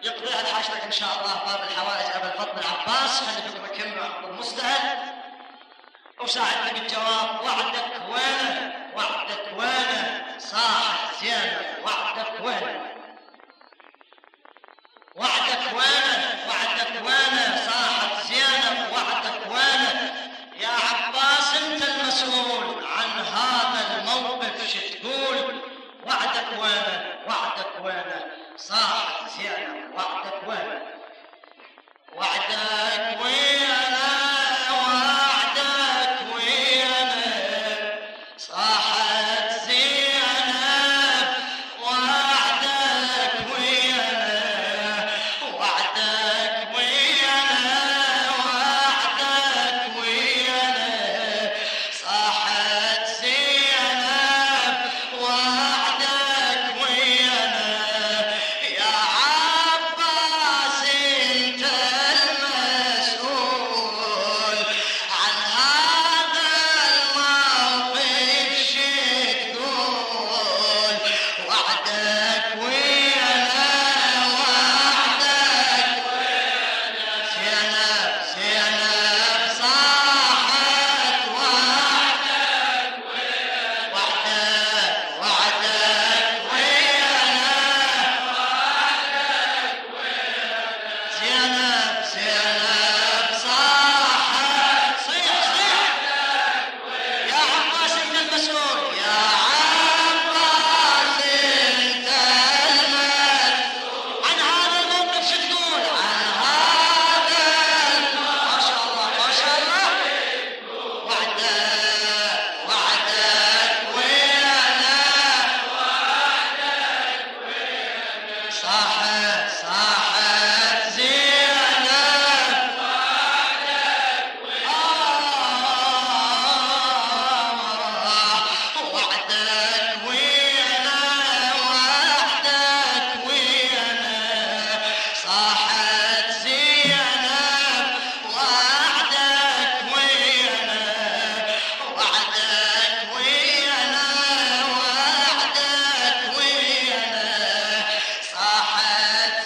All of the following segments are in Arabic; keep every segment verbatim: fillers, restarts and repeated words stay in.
يقضيها الحاج إن شاء الله باب الحوائج أبا الفضل العباس. خلي فكرك كلمة مستهل وساعدني بالجواب. وعدك وينه؟ وعدك وينه؟ صاحت زينب وعدك وينه؟ وعدك وينه؟ وعدك وينه؟ صاحت زينب وعدك وينه؟ يا عباس انت المسؤول عن هذا الموقف، شو تقول؟ وعدك وينه؟ وعدك وينه؟ صاحت زينب وعدك وينه؟ وعدك وينه؟ وعدك وينه؟ صاحت زينب وعدك وينه؟ وعدك وينه؟ وعدك وينه؟ صاحت زينب وعدك وينه؟ يا عباس انت المسؤول عن هذا الموقف، شو تقول؟ وعدك وينه؟ وعدك زينب زينب صاحت وعدك وعدك وعدك وينه؟ زينب زينب صاحت. صيح صيح يا عباس انت المسؤول، يا عباس انت المسؤول عن هذا الموقف، شو تقول؟ عن هذا ما شاء الله ما شاء الله. وعدك وعدك وينه؟ صاحت صاحت زينب وعدك وينه؟ وعدك وينه؟ صاحت زينب وعدك وينه؟ وعدك وينه؟ وعدك وينه؟ صاحت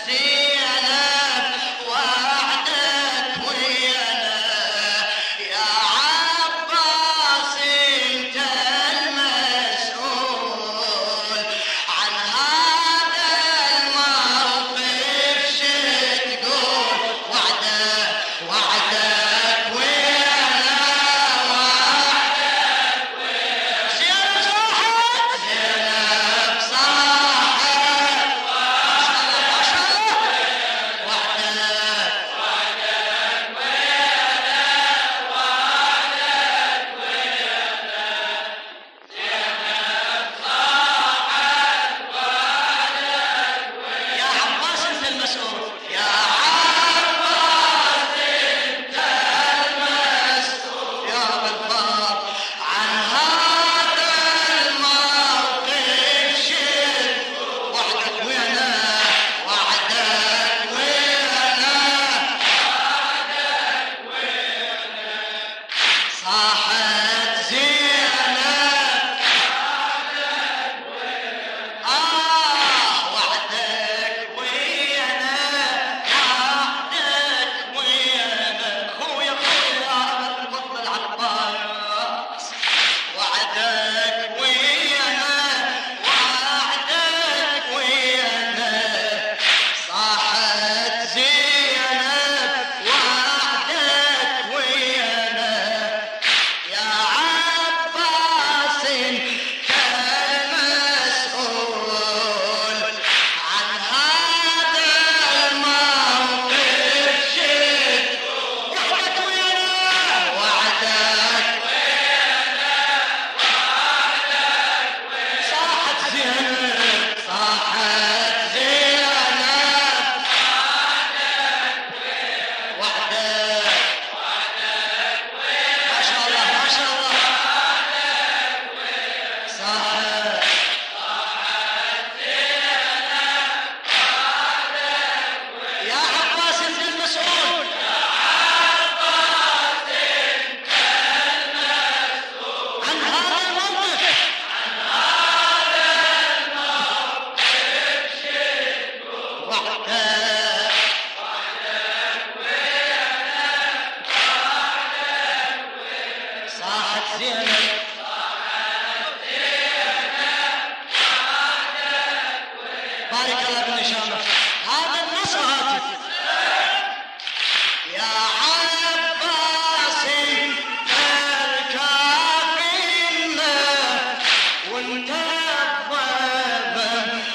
ابن شامة هذا النص هاتف يا عباس الكافينا وانت الضبا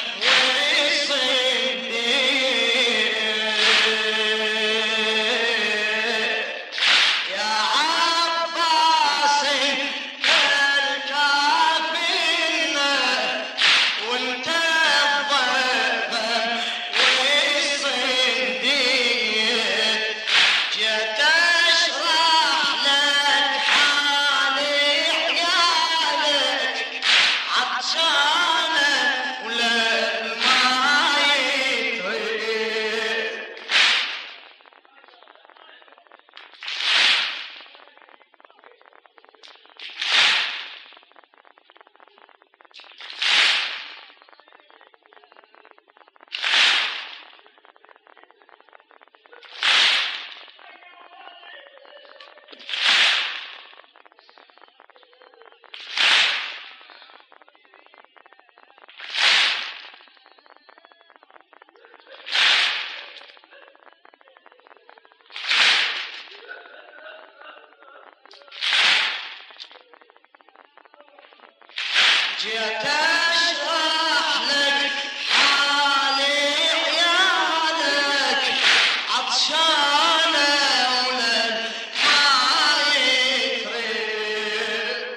جيت اشرح لك حالي عيالك عطشانه ولد ما يترك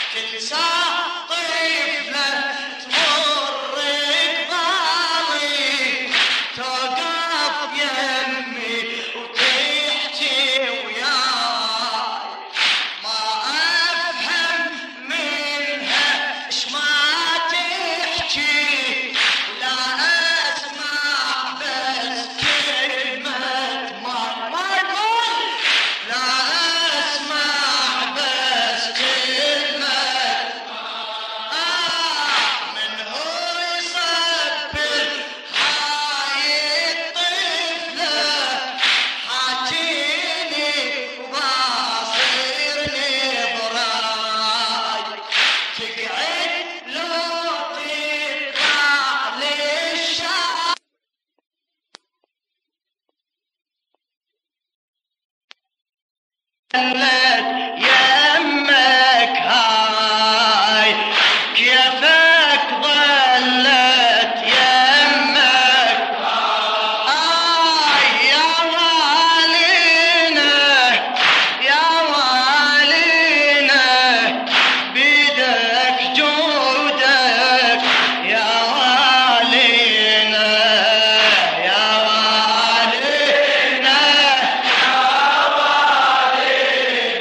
تنساه طفلة تمر قبالي توقف يمي وتحكي وياي ما أفهم منها إش ما تحكي لا أسمع بس كلمة ماي ماي ماي لا أسمع بس كلمة آه من هو يصبر هاي الطفلة حاجيني وباصرني براي تقعد لو تطلع للشارع يمك هاي كيفك ظلت يمك آي يا والينا يا والينا بيدك جودك يا والينا يا والينا يا والينا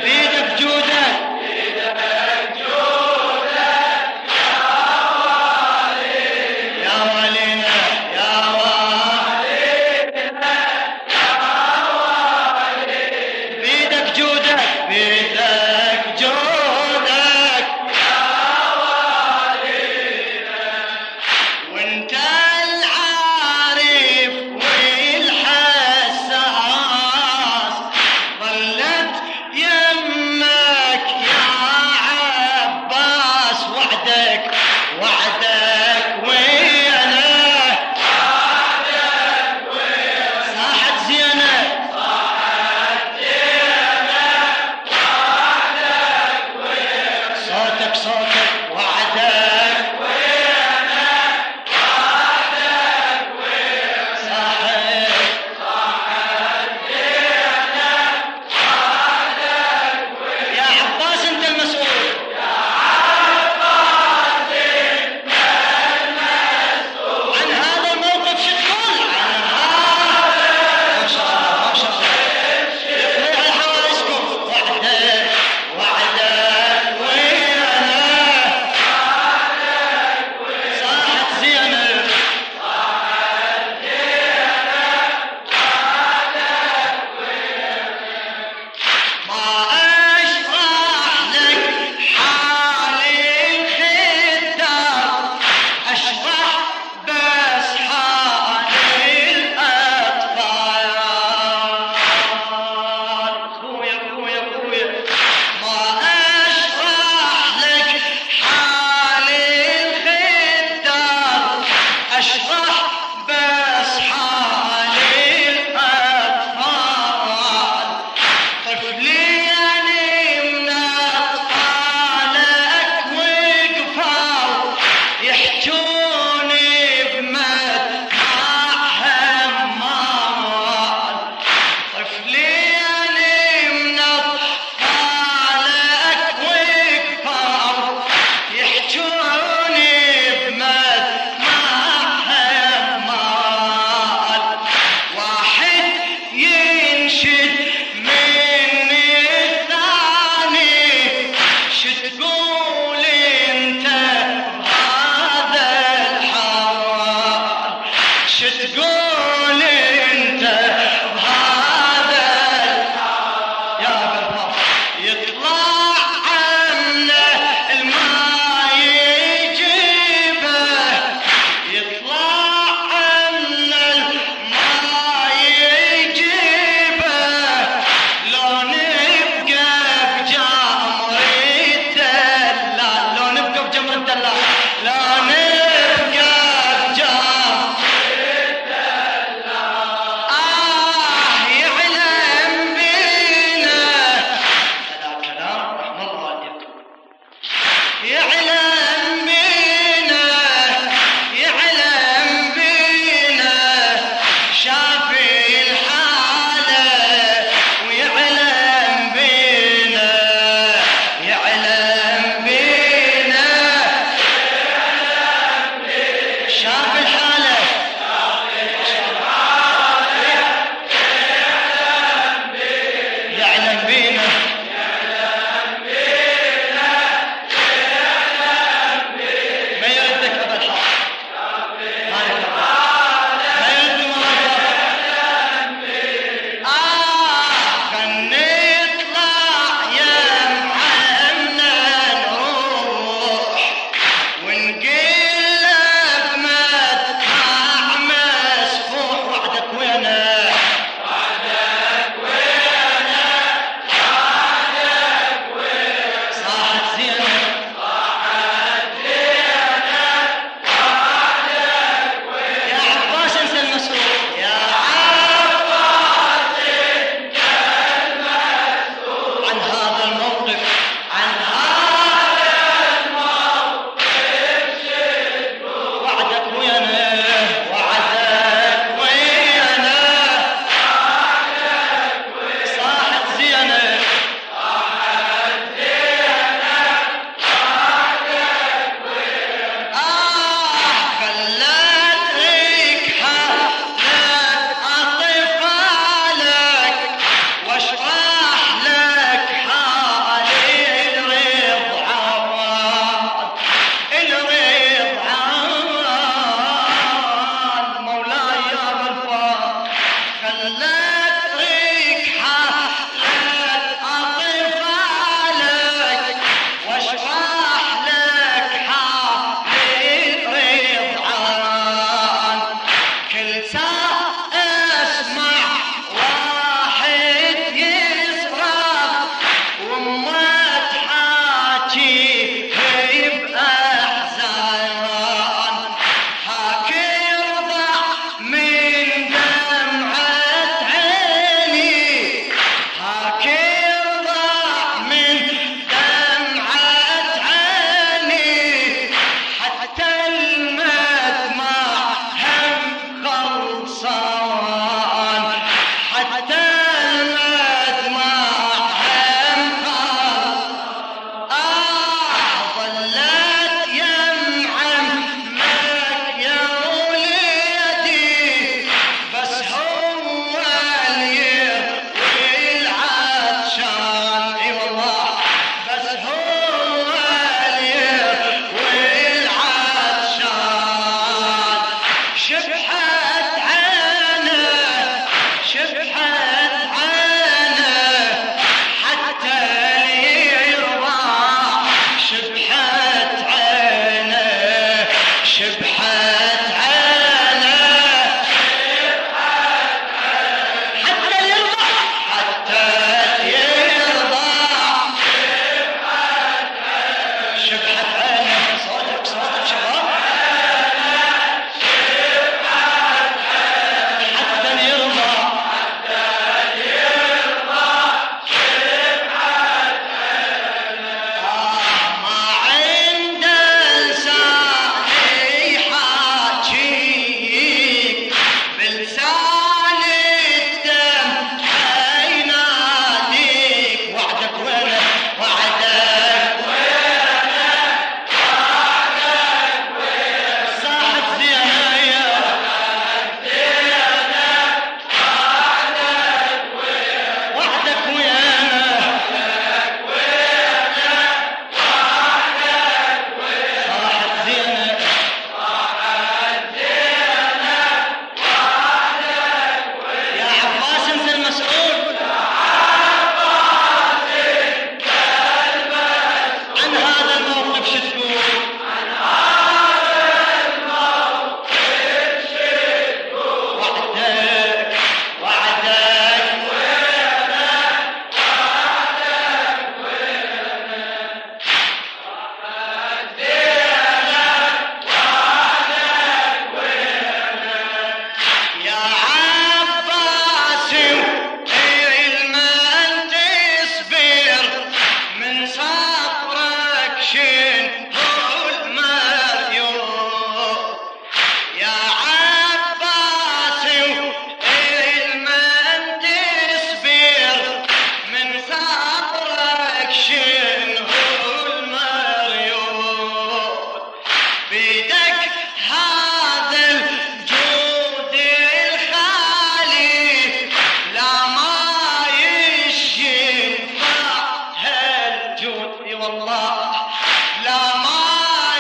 والله لا ما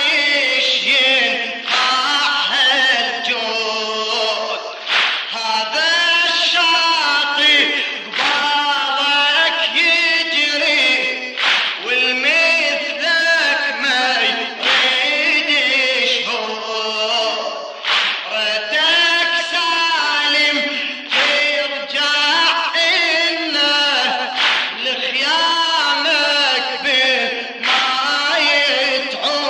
يشينفع الجود، هذا الشاطئ قبالك يجري والمثلك ما يريد يشهد، ردك سالم ترجع إنه لخيامك بما يتعود.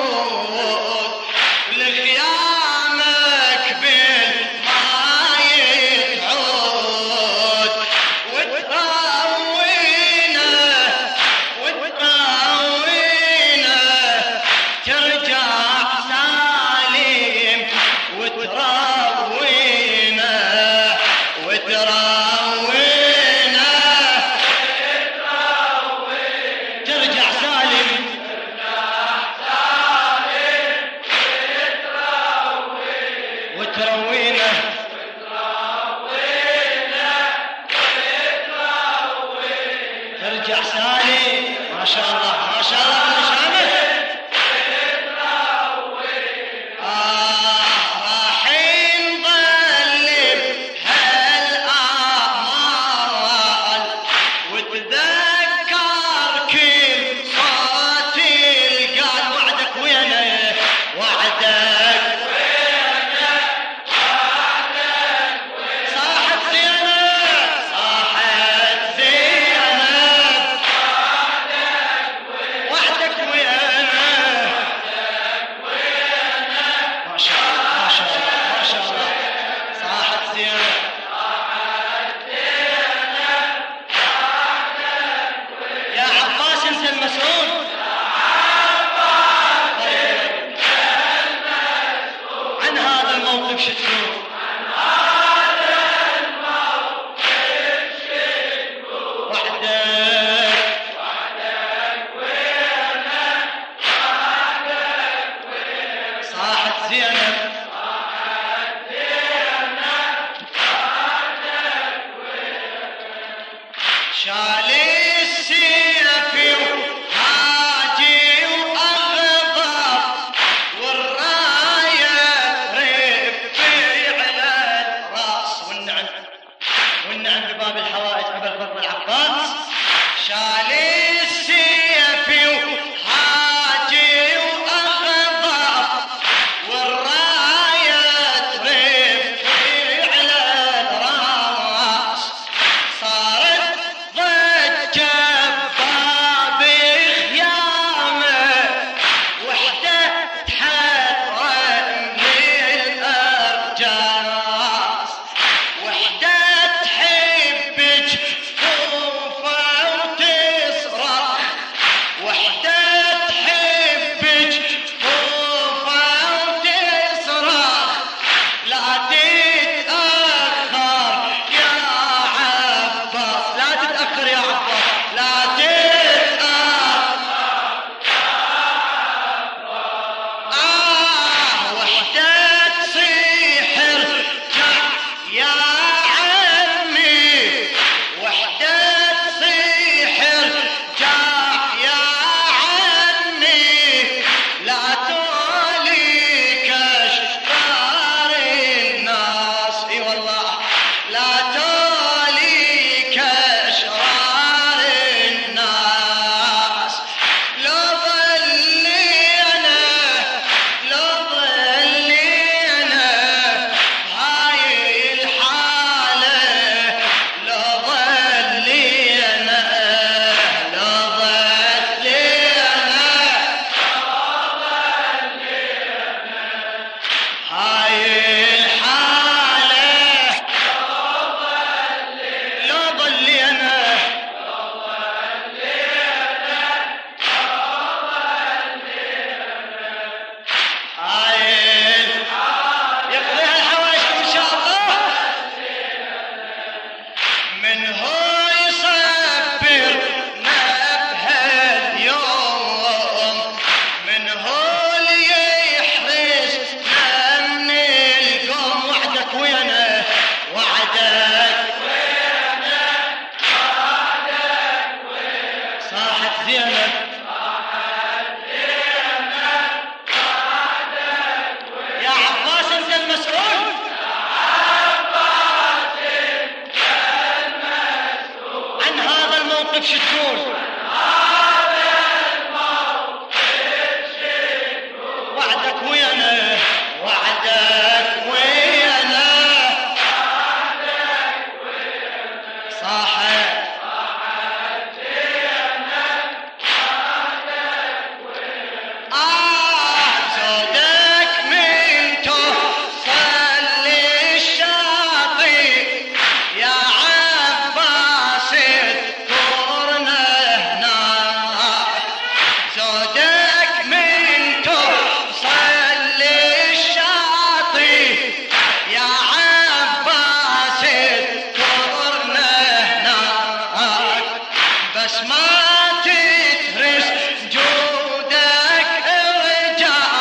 زودك من توصل للشاطئ يا عباس اذكرنا هناك بس ما تترس جودك ارجع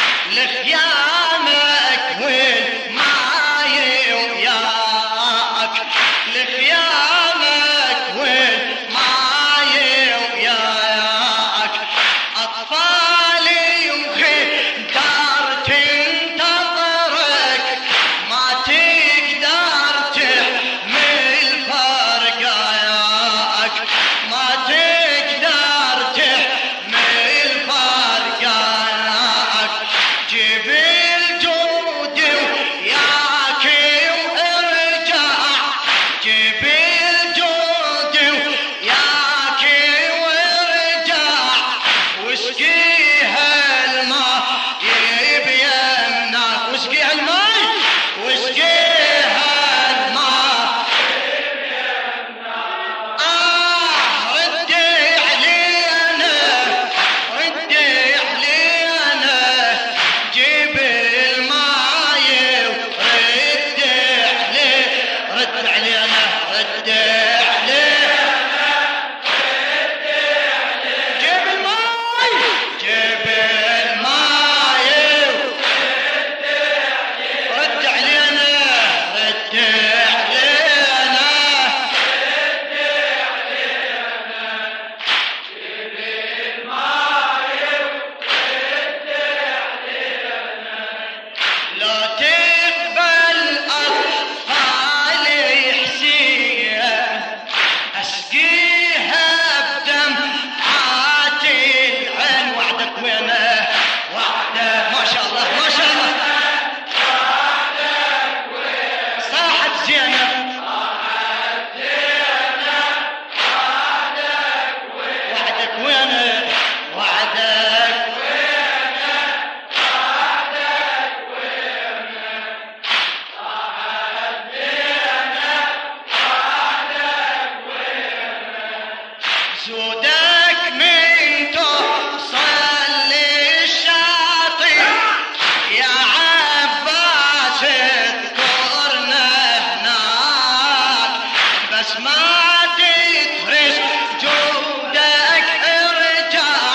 لخيامك والماي وياك لخيامك والماي وياك أطفالي وخدار تنتظرك ما تقدر تحمل فرقاك ما تقدر تحمل فرقاك جيب الجود وياك وارجع جيب الجود وياك وارجع واسقيها الماء بيمناك واسقيها الماء واسقيها الماء آه ردي علينا ردي علينا جيب الماي وردي عليه رد علينا ردي عليه جيب الماي جيب الماي رد علينا رد علينا لا تقبل أطفال يحسيها أسقيها بدم عاتي العين وعدك وينه وعده ما شاء الله ما شاء الله صاحت زينب وعدك وينه وعدك زودك من توصل للشاطئ يا عباس اذكرنا هناك بس ما تترس جودك ارجع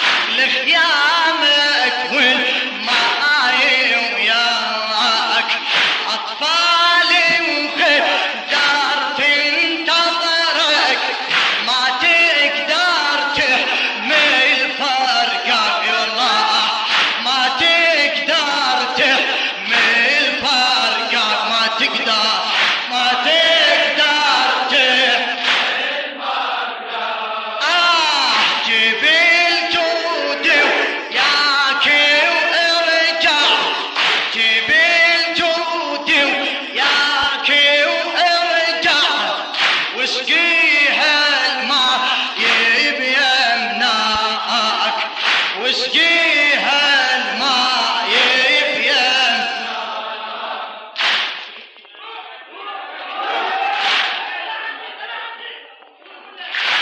لخيامك والماي وياك أطفالي وخدار تنتظرك ما تقدر تحمل فرقك يالله ما تقدر تحمل فرقك ما تقدر ما تقدر تحمل آه جيب الجود وياك وارجع جيب الجود وياك وارجع واسقيها الماء بيمناك واسقيها